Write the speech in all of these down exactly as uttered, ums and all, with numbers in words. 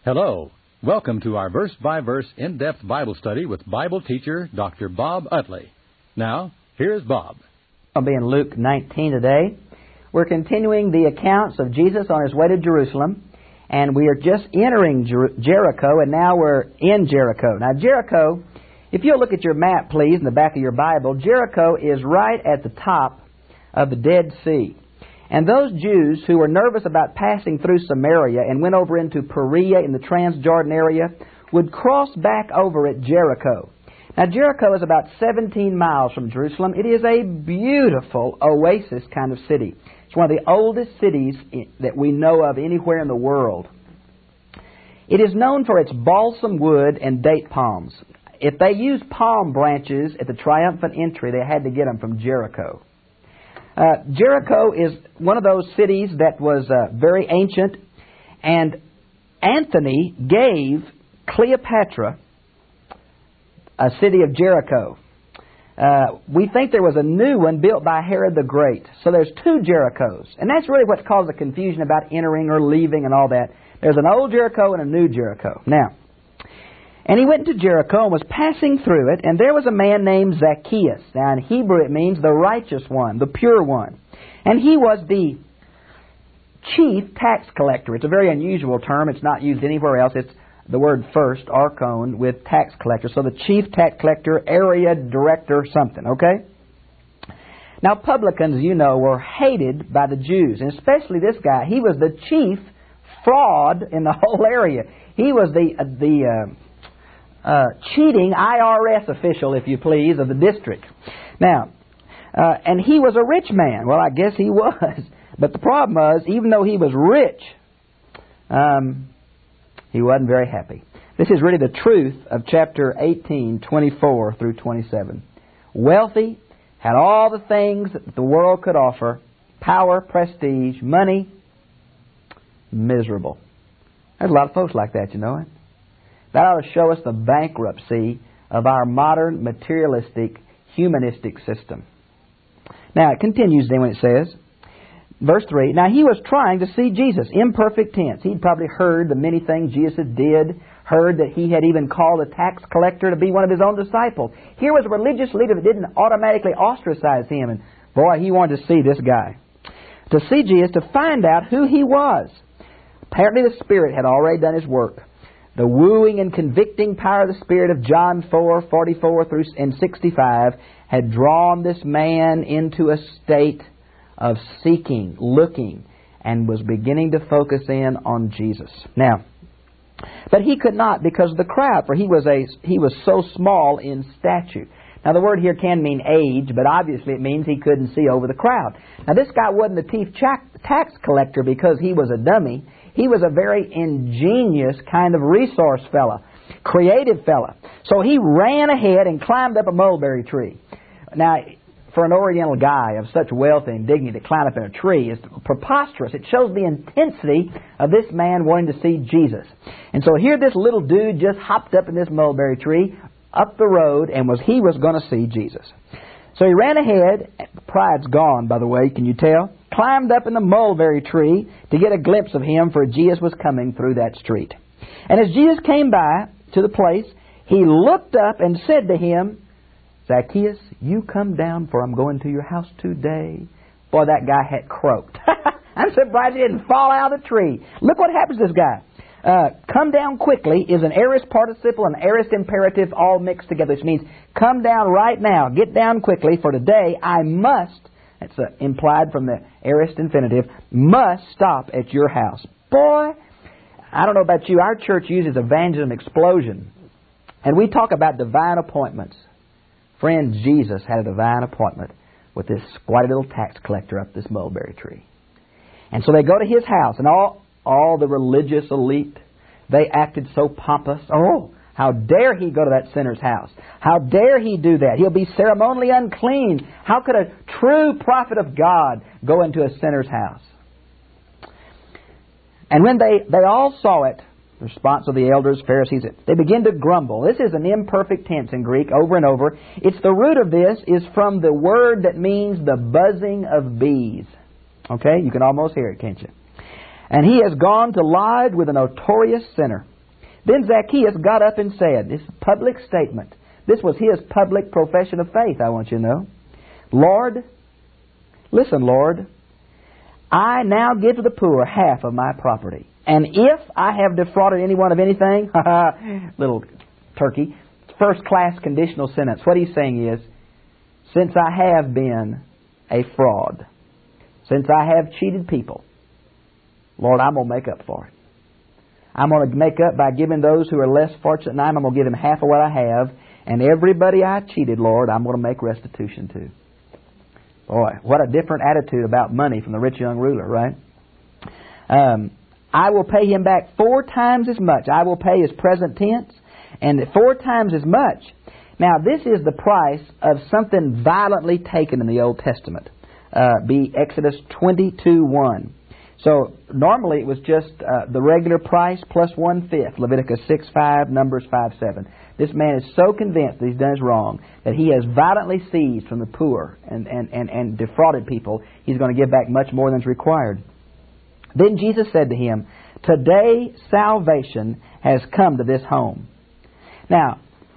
Hello. Welcome to our verse-by-verse in-depth Bible study with Bible teacher Doctor Bob Utley. Now, here's Bob. I'll be in Luke nineteen today. We're continuing the accounts of Jesus on His way to Jerusalem, and we are just entering Jer- Jericho, and now we're in Jericho. Now, Jericho, if you'll look at your map, please, in the back of your Bible, Jericho is right at the top of the Dead Sea. And those Jews who were nervous about passing through Samaria and went over into Perea in the Transjordan area would cross back over at Jericho. Now, Jericho is about seventeen miles from Jerusalem. It is a beautiful oasis kind of city. It's one of the oldest cities that we know of anywhere in the world. It is known for its balsam wood and date palms. If they used palm branches at the triumphant entry, they had to get them from Jericho. Uh, Jericho is one of those cities that was uh, very ancient, and Antony gave Cleopatra a city of Jericho. Uh, we think there was a new one built by Herod the Great. So there's two Jerichos, and that's really what's caused the confusion about entering or leaving and all that. There's an old Jericho and a new Jericho. Now, and he went to Jericho and was passing through it, and there was a man named Zacchaeus. Now, in Hebrew it means the righteous one, the pure one. And he was the chief tax collector. It's a very unusual term. It's not used anywhere else. It's the word first, archon, with tax collector. So the chief tax collector, area director, something, okay? Now, publicans, you know, were hated by the Jews, and especially this guy. He was the chief fraud in the whole area. He was the uh, the... Uh, Uh, cheating I R S official, if you please, of the district. Now, uh, and he was a rich man. Well, I guess he was. But the problem was, even though he was rich, um, he wasn't very happy. This is really the truth of chapter eighteen, twenty-four through twenty-seven. Wealthy, had all the things that the world could offer, power, prestige, money, miserable. There's a lot of folks like that, you know it. That ought to show us the bankruptcy of our modern, materialistic, humanistic system. Now, it continues then when it says, verse three, now he was trying to see Jesus, imperfect tense. He'd probably heard the many things Jesus did, heard that he had even called a tax collector to be one of his own disciples. Here was a religious leader that didn't automatically ostracize him, and boy, he wanted to see this guy. To see Jesus, to find out who he was. Apparently the Spirit had already done his work. The wooing and convicting power of the Spirit of John four, forty-four through and sixty-five had drawn this man into a state of seeking, looking, and was beginning to focus in on Jesus. Now, but he could not because of the crowd, for he was a he was so small in stature. Now, the word here can mean age, but obviously it means he couldn't see over the crowd. Now, this guy wasn't the chief tax collector because he was a dummy. He was a very ingenious kind of resource fella, creative fella. So he ran ahead and climbed up a mulberry tree. Now, for an Oriental guy of such wealth and dignity to climb up in a tree is preposterous. It shows the intensity of this man wanting to see Jesus. And so here this little dude just hopped up in this mulberry tree, up the road, and was he was going to see Jesus. So he ran ahead. Pride's gone, by the way, can you tell? Climbed up in the mulberry tree to get a glimpse of him, for Jesus was coming through that street. And as Jesus came by to the place, he looked up and said to him, Zacchaeus, you come down, for I'm going to your house today. Boy, that guy had croaked. I'm surprised he didn't fall out of the tree. Look what happens to this guy. Uh, come down quickly is an aorist participle and aorist imperative all mixed together, which means come down right now. Get down quickly, for today I must, that's uh, implied from the aorist infinitive, must stop at your house. Boy, I don't know about you, our church uses evangelism explosion, and we talk about divine appointments. Friend, Jesus had a divine appointment with this squatty little tax collector up this mulberry tree. And so they go to his house, and all all the religious elite, they acted so pompous. Oh, how dare he go to that sinner's house? How dare he do that? He'll be ceremonially unclean. How could a true prophet of God go into a sinner's house? And when they, they all saw it, the response of the elders, Pharisees, they begin to grumble. This is an imperfect tense in Greek, over and over. It's the root of this is from the word that means the buzzing of bees. Okay, you can almost hear it, can't you? And he has gone to lodge with a notorious sinner. Then Zacchaeus got up and said, this public statement, this was his public profession of faith, I want you to know. Lord, listen, Lord, I now give to the poor half of my property. And if I have defrauded anyone of anything, little turkey, first-class conditional sentence. What he's saying is, since I have been a fraud, since I have cheated people, Lord, I'm going to make up for it. I'm going to make up by giving those who are less fortunate than I am. I'm going to give them half of what I have. And everybody I cheated, Lord, I'm going to make restitution to. Boy, what a different attitude about money from the rich young ruler, right? Um, I will pay him back four times as much. I will pay his present tense, and four times as much. Now, this is the price of something violently taken in the Old Testament. Uh, be Exodus twenty-two one. So, normally it was just uh, the regular price plus one-fifth. Leviticus six five, Numbers five seven. This man is so convinced that he's done his wrong that he has violently seized from the poor and, and, and, and defrauded people. He's going to give back much more than is required. Then Jesus said to him, today salvation has come to this home. Now,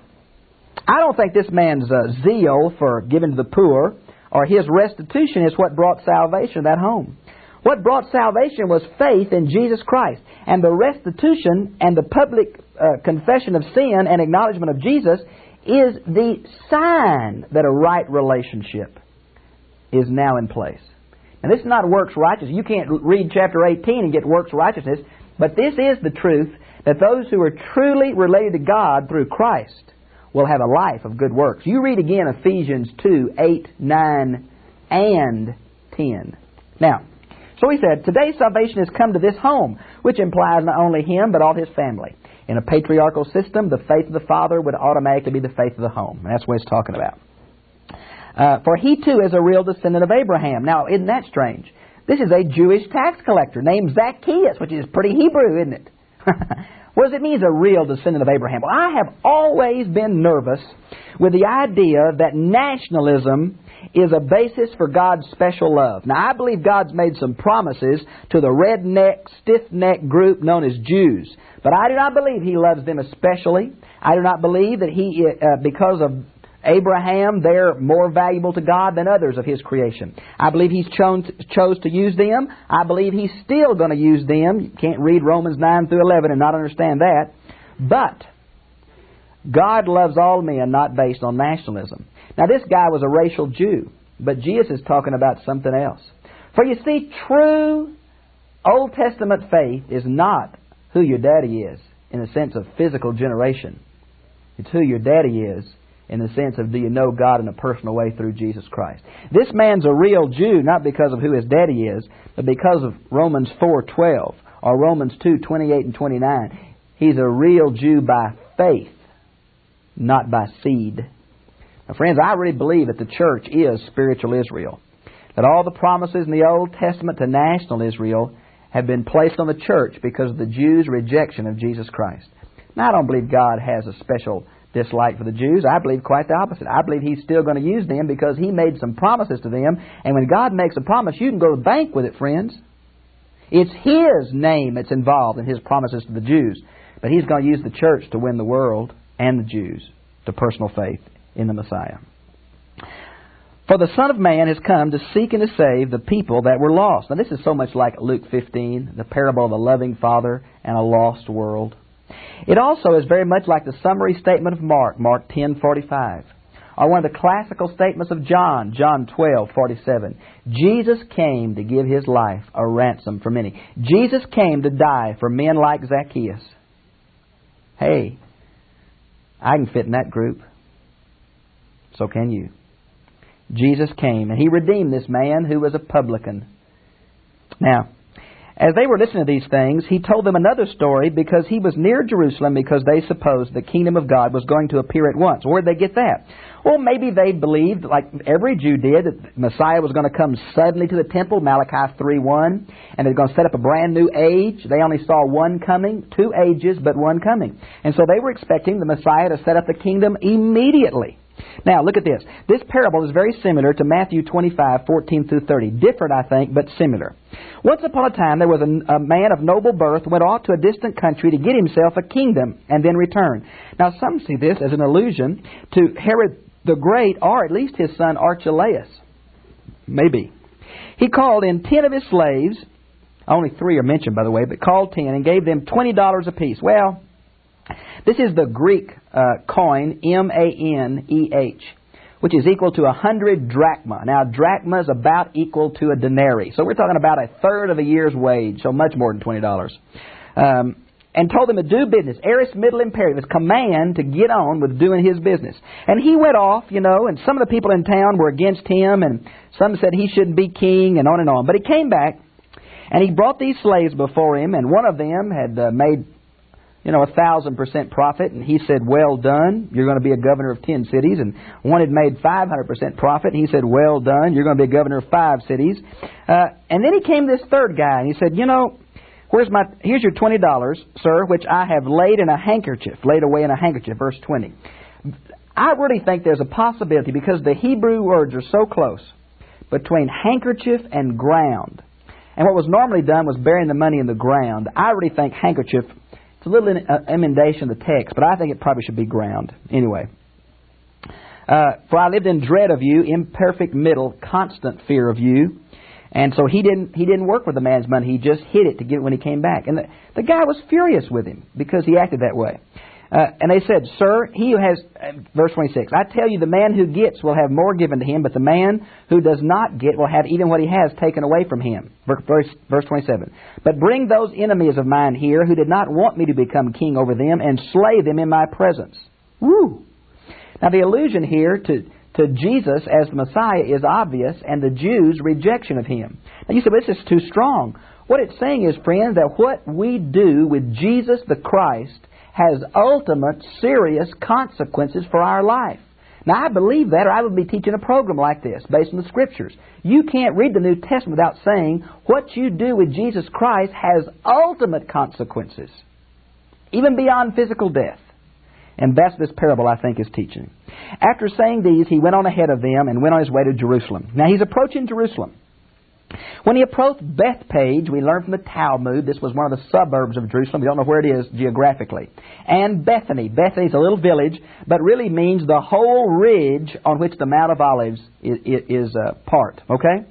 I don't think this man's uh, zeal for giving to the poor or his restitution is what brought salvation to that home. What brought salvation was faith in Jesus Christ. And the restitution and the public uh, confession of sin and acknowledgement of Jesus is the sign that a right relationship is now in place. And this is not works righteousness. You can't read chapter eighteen and get works righteousness. But this is the truth, that those who are truly related to God through Christ will have a life of good works. You read again Ephesians two, eight, nine, and ten. Now, so he said, today salvation has come to this home, which implies not only him, but all his family. In a patriarchal system, the faith of the father would automatically be the faith of the home. And that's what he's talking about. Uh, for he too is a real descendant of Abraham. Now, isn't that strange? This is a Jewish tax collector named Zacchaeus, which is pretty Hebrew, isn't it? What does it mean, he's a real descendant of Abraham? Well, I have always been nervous with the idea that nationalism is a basis for God's special love. Now, I believe God's made some promises to the redneck, stiff-necked group known as Jews. But I do not believe He loves them especially. I do not believe that He, uh, because of Abraham, they're more valuable to God than others of His creation. I believe He's chose, chose to use them. I believe He's still going to use them. You can't read Romans nine through eleven and not understand that. But God loves all men, not based on nationalism. Now, this guy was a racial Jew, but Jesus is talking about something else. For you see, true Old Testament faith is not who your daddy is in the sense of physical generation. It's who your daddy is in the sense of do you know God in a personal way through Jesus Christ. This man's a real Jew, not because of who his daddy is, but because of Romans four twelve or Romans two twenty-eight and twenty-nine. He's a real Jew by faith, not by seed. Now, friends, I really believe that the church is spiritual Israel. That all the promises in the Old Testament to national Israel have been placed on the church because of the Jews' rejection of Jesus Christ. Now, I don't believe God has a special dislike for the Jews. I believe quite the opposite. I believe He's still going to use them because He made some promises to them. And when God makes a promise, you can go to the bank with it, friends. It's His name that's involved in His promises to the Jews. But He's going to use the church to win the world and the Jews to personal faith in the Messiah. For the Son of Man has come to seek and to save the people that were lost. Now, this is so much like Luke fifteen, the parable of a loving Father and a lost world. It also is very much like the summary statement of Mark, Mark ten forty-five, or one of the classical statements of John, John twelve forty-seven. Jesus came to give His life a ransom for many. Jesus came to die for men like Zacchaeus. Hey, I can fit in that group. So can you. Jesus came and He redeemed this man who was a publican. Now, as they were listening to these things, He told them another story because He was near Jerusalem because they supposed the kingdom of God was going to appear at once. Where'd they get that? Well, maybe they believed, like every Jew did, that Messiah was going to come suddenly to the temple, Malachi three one, and they're going to set up a brand new age. They only saw one coming, two ages, but one coming. And so they were expecting the Messiah to set up the kingdom immediately. Now, look at this. This parable is very similar to Matthew twenty-five, fourteen through thirty. Different, I think, but similar. Once upon a time, there was a, a man of noble birth who went off to a distant country to get himself a kingdom and then return. Now, some see this as an allusion to Herod the Great, or at least his son Archelaus. Maybe. He called in ten of his slaves. Only three are mentioned, by the way, but called ten and gave them twenty dollars apiece. Well, this is the Greek uh, coin, M A N E H, which is equal to one hundred drachma. Now, drachma is about equal to a denarii. So we're talking about a third of a year's wage, so much more than twenty dollars. Um, and told them to do business. Aorist middle imperative, his command to get on with doing his business. And he went off, you know, and some of the people in town were against him, and some said he shouldn't be king, and on and on. But he came back, and he brought these slaves before him, and one of them had uh, made, you know, a thousand percent profit, and he said, well done, you're going to be a governor of ten cities. And one had made five hundred percent profit, and he said, well done, you're going to be a governor of five cities. Uh, and then he came to this third guy, and he said, you know, where's my, here's your twenty dollars, sir, which I have laid in a handkerchief, laid away in a handkerchief, verse twenty. I really think there's a possibility, because the Hebrew words are so close, between handkerchief and ground. And what was normally done was burying the money in the ground. I really think handkerchief, it's a little in, uh, emendation of the text, but I think it probably should be ground. Anyway. Uh, for I lived in dread of you, imperfect middle, constant fear of you. And so he didn't he didn't work with the man's money. He just hid it to get it when he came back. And the, the guy was furious with him because he acted that way. Uh, and they said, sir, he who has, uh, verse twenty-six, I tell you, the man who gets will have more given to him, but the man who does not get will have even what he has taken away from him. Verse, verse twenty-seven, but bring those enemies of mine here who did not want me to become king over them, and slay them in my presence. Woo! Now the allusion here to, to Jesus as the Messiah is obvious, and the Jews' rejection of him. Now you say, well, this is too strong. What it's saying is, friends, that what we do with Jesus the Christ has ultimate, serious consequences for our life. Now, I believe that, or I would be teaching a program like this, based on the Scriptures. You can't read the New Testament without saying what you do with Jesus Christ has ultimate consequences, even beyond physical death. And that's this parable, I think, is teaching. After saying these, he went on ahead of them and went on his way to Jerusalem. Now, he's approaching Jerusalem. When he approached Bethpage, we learned from the Talmud, this was one of the suburbs of Jerusalem. We don't know where it is geographically. And Bethany. Bethany is a little village, but really means the whole ridge on which the Mount of Olives is, is uh, part. Okay?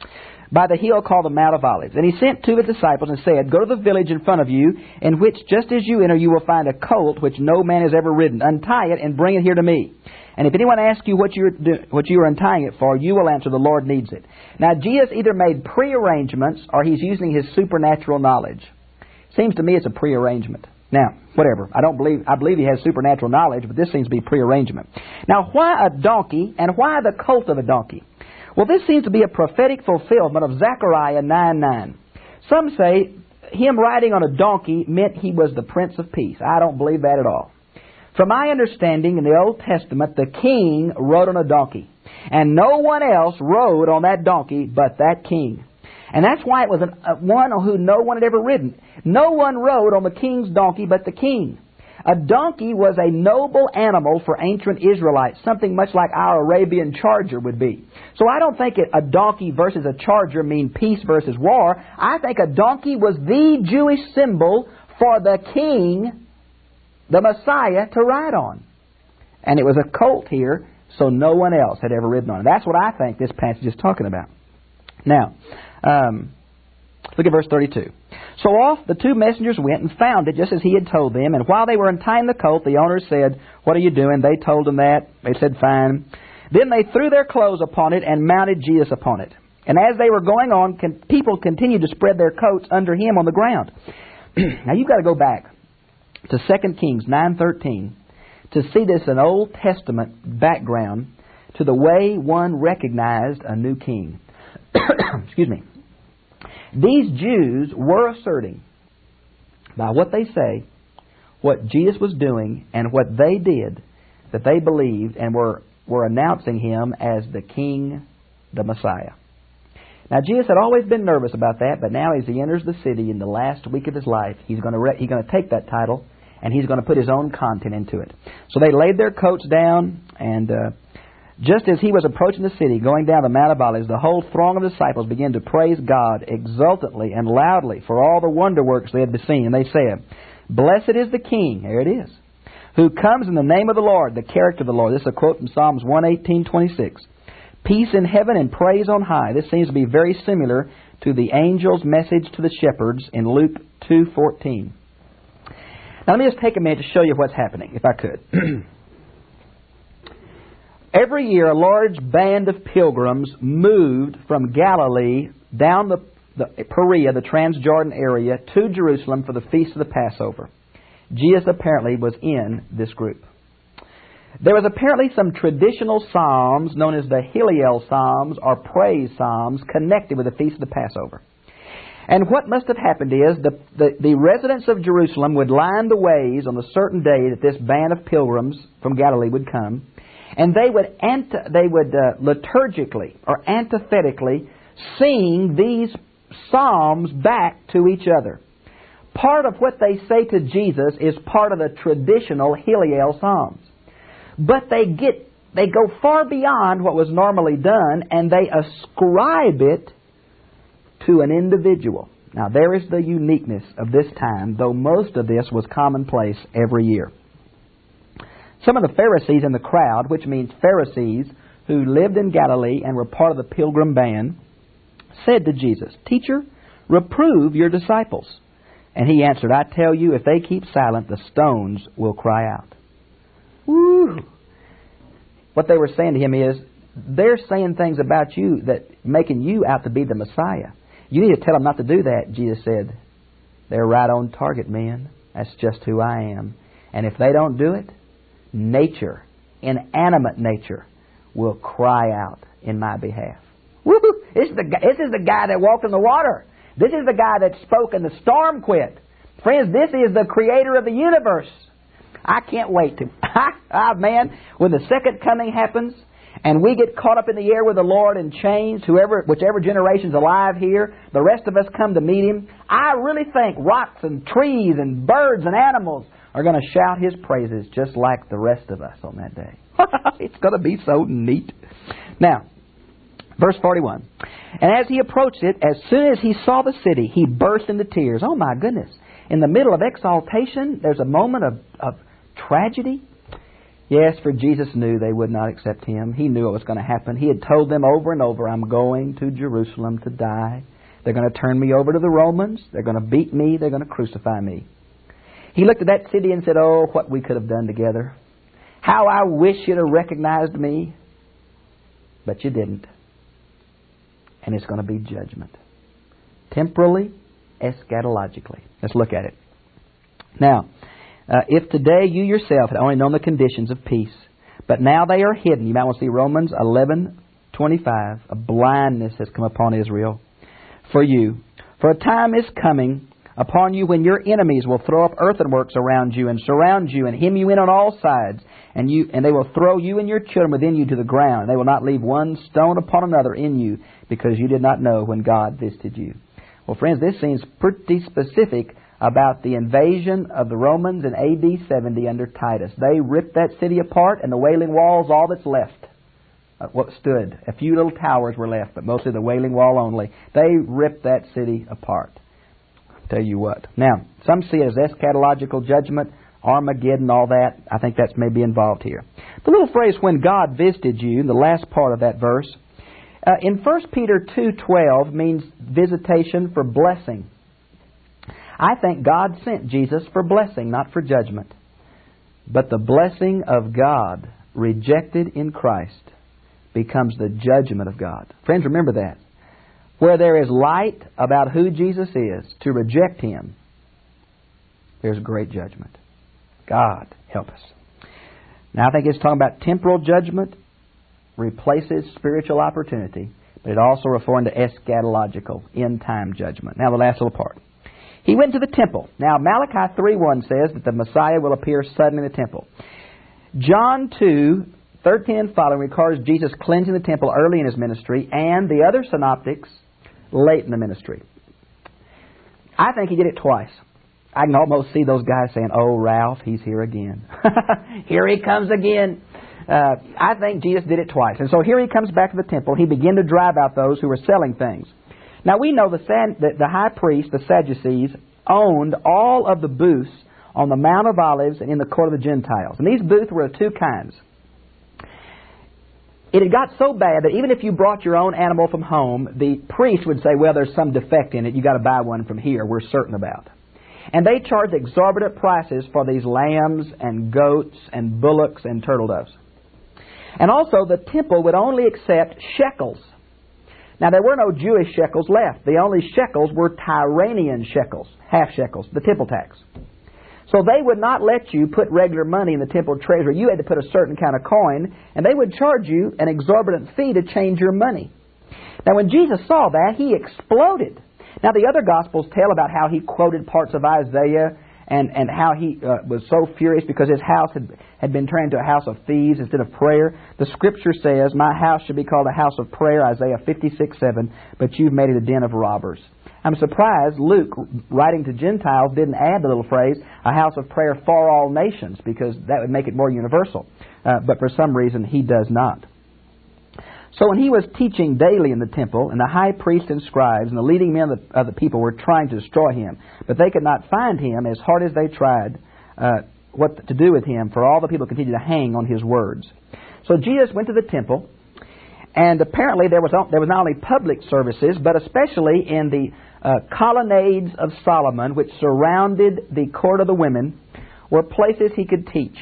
By the hill called the Mount of Olives. And he sent two of his disciples and said, go to the village in front of you, in which just as you enter you will find a colt which no man has ever ridden. Untie it and bring it here to me. And if anyone asks you what you're do, what you are untying it for, you will answer, the Lord needs it. Now, Jesus either made prearrangements or he's using his supernatural knowledge. Seems to me it's a prearrangement. Now, whatever. I don't believe, I believe he has supernatural knowledge, but this seems to be prearrangement. Now, why a donkey and why the colt of a donkey? Well, this seems to be a prophetic fulfillment of Zechariah nine nine. Some say him riding on a donkey meant he was the Prince of Peace. I don't believe that at all. From my understanding, in the Old Testament, the king rode on a donkey. And no one else rode on that donkey but that king. And that's why it was an, uh, one who no one had ever ridden. No one rode on the king's donkey but the king. A donkey was a noble animal for ancient Israelites, something much like our Arabian charger would be. So I don't think it, a donkey versus a charger mean peace versus war. I think a donkey was the Jewish symbol for the king, the Messiah, to ride on. And it was a colt here, so no one else had ever ridden on it. That's what I think this passage is talking about. Now, um, look at verse thirty-two. So off the two messengers went and found it just as he had told them. And while they were untying the colt, the owners said, what are you doing? They told them that. They said, fine. Then they threw their clothes upon it and mounted Jesus upon it. And as they were going on, con- people continued to spread their coats under him on the ground. Now you've got to go back to Second Kings nine thirteen to see this in Old Testament background to the way one recognized a new king. Excuse me. These Jews were asserting, by what they say, what Jesus was doing and what they did, that they believed, and were, were announcing him as the King, the Messiah. Now, Jesus had always been nervous about that, but now as he enters the city in the last week of his life, he's going to re- he's going to take that title, and he's going to put his own content into it. So they laid their coats down, and uh, Just as he was approaching the city, going down the Mount of Olives, the whole throng of disciples began to praise God exultantly and loudly for all the wonder works they had seen. And they said, "Blessed is the King," there it is, "who comes in the name of the Lord," the character of the Lord. This is a quote from Psalms one eighteen twenty-six. "Peace in heaven and praise on high." This seems to be very similar to the angel's message to the shepherds in Luke two fourteen. Now let me just take a minute to show you what's happening, if I could. Every year, a large band of pilgrims moved from Galilee down the, the Perea, the Transjordan area, to Jerusalem for the Feast of the Passover. Jesus apparently was in this group. There was apparently some traditional psalms known as the Hallel Psalms or praise psalms connected with the Feast of the Passover. And what must have happened is the, the, the residents of Jerusalem would line the ways on a certain day that this band of pilgrims from Galilee would come. And they would ant- they would uh, liturgically or antithetically sing these psalms back to each other. Part of what they say to Jesus is part of the traditional Hallel Psalms. But they get they go far beyond what was normally done, and they ascribe it to an individual. Now, there is the uniqueness of this time, though most of this was commonplace every year. Some of the Pharisees in the crowd, which means Pharisees who lived in Galilee and were part of the pilgrim band, said to Jesus, "Teacher, reprove your disciples." And he answered, "I tell you, if they keep silent, the stones will cry out." Woo! What they were saying to him is, they're saying things about you that making you out to be the Messiah. You need to tell them not to do that. Jesus said, "They're right on target, men. That's just who I am. And if they don't do it, nature, inanimate nature, will cry out in my behalf." Woo! This is the this is the guy that walked in the water. This is the guy that spoke and the storm quit. Friends, this is the creator of the universe. I can't wait to. Ah, man, when the second coming happens and we get caught up in the air with the Lord and changed, whoever, whichever generation's alive here, the rest of us come to meet Him. I really think rocks and trees and birds and animals are going to shout His praises just like the rest of us on that day. It's going to be so neat. Now, verse forty-one. "And as he approached it, as soon as he saw the city, he burst into tears." Oh my goodness. In the middle of exaltation, there's a moment of, of tragedy. Yes, for Jesus knew they would not accept Him. He knew it was going to happen. He had told them over and over, "I'm going to Jerusalem to die. They're going to turn me over to the Romans. They're going to beat me. They're going to crucify me." He looked at that city and said, "Oh, what we could have done together. How I wish you'd have recognized me. But you didn't." And it's going to be judgment. Temporally, eschatologically. Let's look at it. Now, uh, if today you yourself had only known the conditions of peace, but now they are hidden. You might want to see Romans eleven twenty-five. A blindness has come upon Israel for you. "For a time is coming upon you when your enemies will throw up earthworks around you and surround you and hem you in on all sides, and you and they will throw you and your children within you to the ground. They will not leave one stone upon another in you, because you did not know when God visited you." Well, friends, this seems pretty specific about the invasion of the Romans in A D seventy under Titus. They ripped that city apart, and the Wailing Wall is all that's left. Uh, what stood. A few little towers were left, but mostly the Wailing Wall only. They ripped that city apart. Tell you what. Now, some see it as eschatological judgment, Armageddon, all that. I think that's maybe involved here. The little phrase, "when God visited you," the last part of that verse, uh, in First Peter two twelve means visitation for blessing. I think God sent Jesus for blessing, not for judgment. But the blessing of God, rejected in Christ, becomes the judgment of God. Friends, remember that. Where there is light about who Jesus is, to reject Him, there's great judgment. God help us. Now, I think it's talking about temporal judgment replaces spiritual opportunity, but it also refers to eschatological, end-time judgment. Now, the last little part. "He went to the temple." Now, Malachi three one says that the Messiah will appear suddenly in the temple. John two thirteen and following records Jesus cleansing the temple early in His ministry, and the other synoptics late in the ministry. I think He did it twice. I can almost see those guys saying, "Oh, Ralph, he's here again. Here he comes again." uh, I think Jesus did it twice. And so here he comes back to the temple. He began to drive out those who were selling things. Now we know the, the, the high priest, the Sadducees, owned all of the booths on the Mount of Olives and in the court of the Gentiles. And these booths were of two kinds. It had got so bad that even if you brought your own animal from home, the priest would say, well, there's some defect in it. You've got to buy one from here, we're certain about. And they charged exorbitant prices for these lambs and goats and bullocks and turtle doves. And also the temple would only accept shekels. Now there were no Jewish shekels left. The only shekels were Tyranian shekels, half shekels, the temple tax. So they would not let you put regular money in the temple treasury. You had to put a certain kind of coin, and they would charge you an exorbitant fee to change your money. Now when Jesus saw that, he exploded. Now the other Gospels tell about how he quoted parts of Isaiah and, and how he uh, was so furious because his house had, had been turned into a house of thieves instead of prayer. The Scripture says, my house should be called a house of prayer, Isaiah fifty-six seven, but you've made it a den of robbers. I'm surprised Luke, writing to Gentiles, didn't add the little phrase, a house of prayer for all nations, because that would make it more universal. Uh, but for some reason, he does not. So when he was teaching daily in the temple, and the high priests and scribes and the leading men of the, of the people were trying to destroy him, but they could not find him as hard as they tried uh, what to do with him, for all the people continued to hang on his words. So Jesus went to the temple, and apparently there was, there was not only public services, but especially in the Uh, colonnades of Solomon, which surrounded the court of the women, were places he could teach.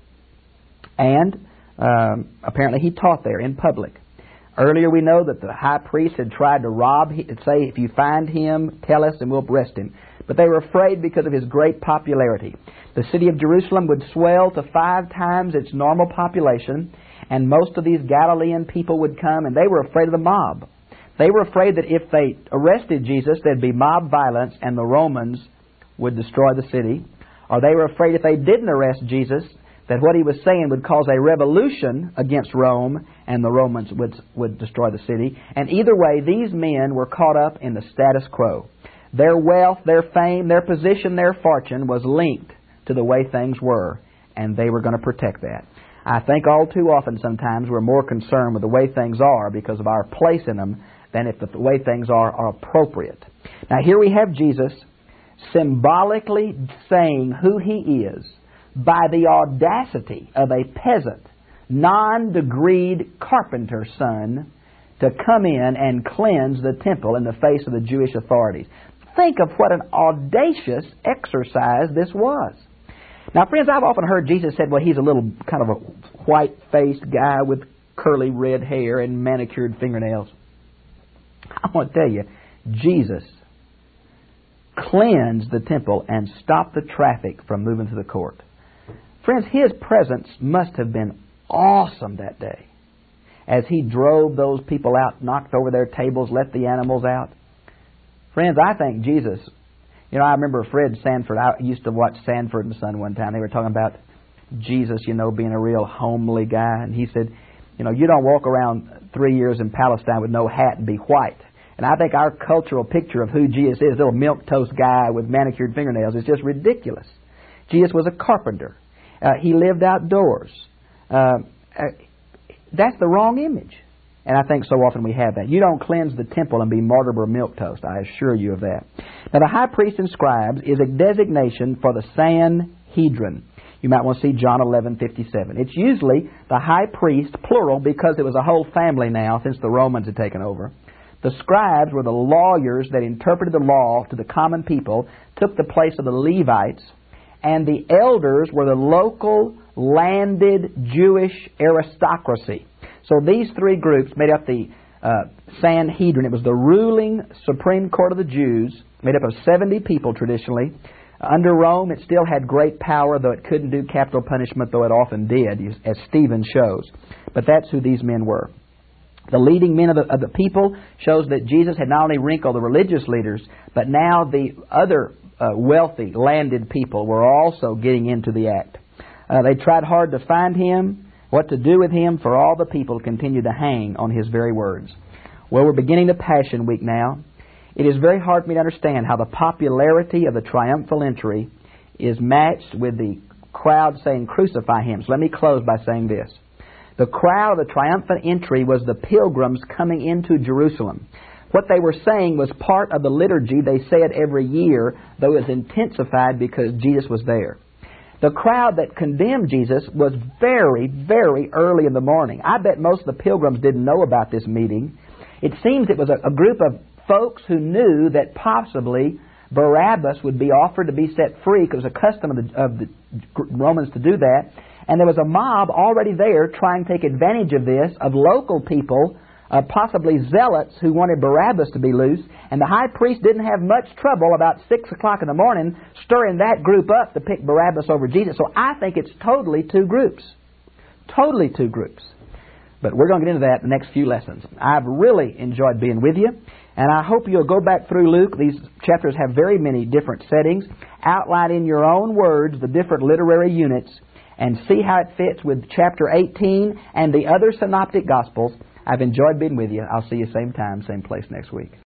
And um, apparently he taught there in public. Earlier we know that the high priest had tried to rob, say, if you find him, tell us and we'll arrest him. But they were afraid because of his great popularity. The city of Jerusalem would swell to five times its normal population, and most of these Galilean people would come, and they were afraid of the mob. They were afraid that if they arrested Jesus, there'd be mob violence and the Romans would destroy the city. Or they were afraid if they didn't arrest Jesus, that what he was saying would cause a revolution against Rome and the Romans would, would destroy the city. And either way, these men were caught up in the status quo. Their wealth, their fame, their position, their fortune was linked to the way things were, and they were going to protect that. I think all too often sometimes we're more concerned with the way things are because of our place in them than if the way things are are appropriate. Now here we have Jesus symbolically saying who he is by the audacity of a peasant, non-degreed carpenter's son to come in and cleanse the temple in the face of the Jewish authorities. Think of what an audacious exercise this was. Now, friends, I've often heard Jesus said, well, he's a little kind of a white-faced guy with curly red hair and manicured fingernails. I want to tell you, Jesus cleansed the temple and stopped the traffic from moving through the court. Friends, his presence must have been awesome that day as he drove those people out, knocked over their tables, let the animals out. Friends, I think Jesus, you know, I remember Fred Sanford, I used to watch Sanford and Son one time. They were talking about Jesus, you know, being a real homely guy. And he said, you know, you don't walk around three years in Palestine with no hat and be white. And I think our cultural picture of who Jesus is, little milquetoast guy with manicured fingernails, is just ridiculous. Jesus was a carpenter. Uh, he lived outdoors. Uh, uh, that's the wrong image. And I think so often we have that. You don't cleanse the temple and be martyred or milquetoast. I assure you of that. Now the high priest and scribes is a designation for the Sanhedrin. You might want to see John eleven fifty-seven. It's usually the high priest, plural, because it was a whole family now since the Romans had taken over. The scribes were the lawyers that interpreted the law to the common people, took the place of the Levites, and the elders were the local, landed Jewish aristocracy. So these three groups made up the uh, Sanhedrin. It was the ruling Supreme Court of the Jews, made up of seventy people traditionally. Under Rome, it still had great power, though it couldn't do capital punishment, though it often did, as Stephen shows. But that's who these men were. The leading men of the, of the people shows that Jesus had not only wrinkled the religious leaders, but now the other uh, wealthy, landed people were also getting into the act. Uh, they tried hard to find him, what to do with him, for all the people continued to hang on his very words. Well, we're beginning the Passion Week now. It is very hard for me to understand how the popularity of the triumphal entry is matched with the crowd saying, crucify him. So let me close by saying this. The crowd of the triumphant entry was the pilgrims coming into Jerusalem. What they were saying was part of the liturgy they said every year, though it was intensified because Jesus was there. The crowd that condemned Jesus was very, very early in the morning. I bet most of the pilgrims didn't know about this meeting. It seems it was a, a group of folks who knew that possibly Barabbas would be offered to be set free, because it was a custom of the, of the Romans to do that. And there was a mob already there trying to take advantage of this, of local people, uh, possibly zealots who wanted Barabbas to be loose. And the high priest didn't have much trouble about six o'clock in the morning stirring that group up to pick Barabbas over Jesus. So I think it's totally two groups. Totally two groups. But we're going to get into that in the next few lessons. I've really enjoyed being with you, and I hope you'll go back through Luke. These chapters have very many different settings. Outline in your own words the different literary units and see how it fits with chapter eighteen and the other synoptic gospels. I've enjoyed being with you. I'll see you same time, same place next week.